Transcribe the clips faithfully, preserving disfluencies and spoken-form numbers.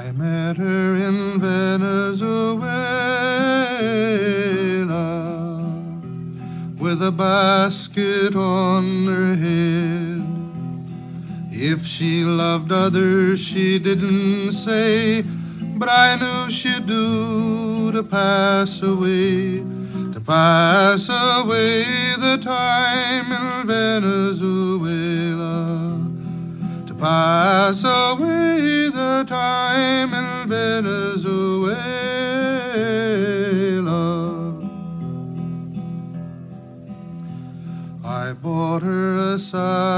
I met her in Venezuela with a basket on her head. If she loved others, she didn't say, but I knew she'd do to pass away, to pass away the time in Venezuela, to pass away the time in Venezuela. I bought her a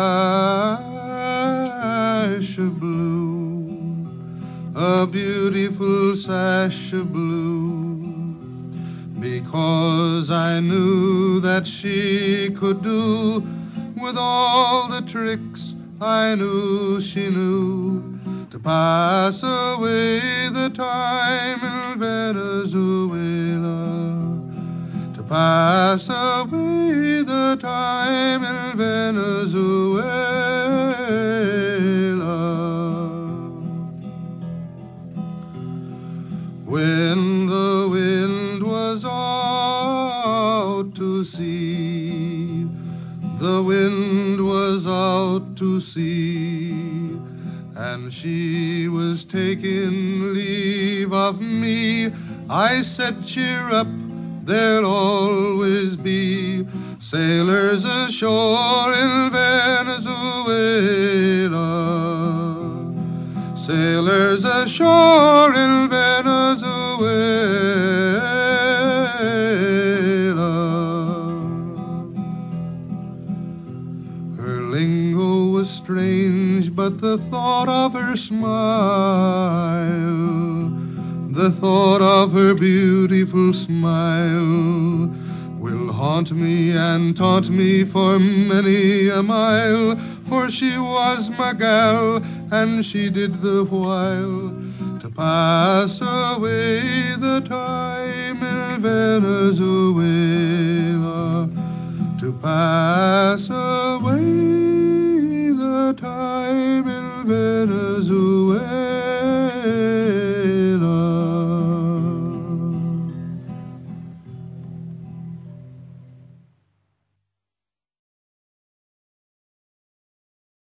sash of blue, a beautiful sash of blue, because I knew that she could do with all the tricks I knew she knew, to pass away the time in Venezuela, to pass away the time in Venezuela. When the wind was out to sea, the wind was out to sea, and she was taking leave of me, I said, cheer up, there'll always be sailors ashore in Venezuela, sailors ashore in Venezuela. Her lingo was strange, but the thought of her smile, the thought of her beautiful smile, will haunt me and taunt me for many a mile, for she was my gal, and she did the while to pass away the time in Venezuela, to pass away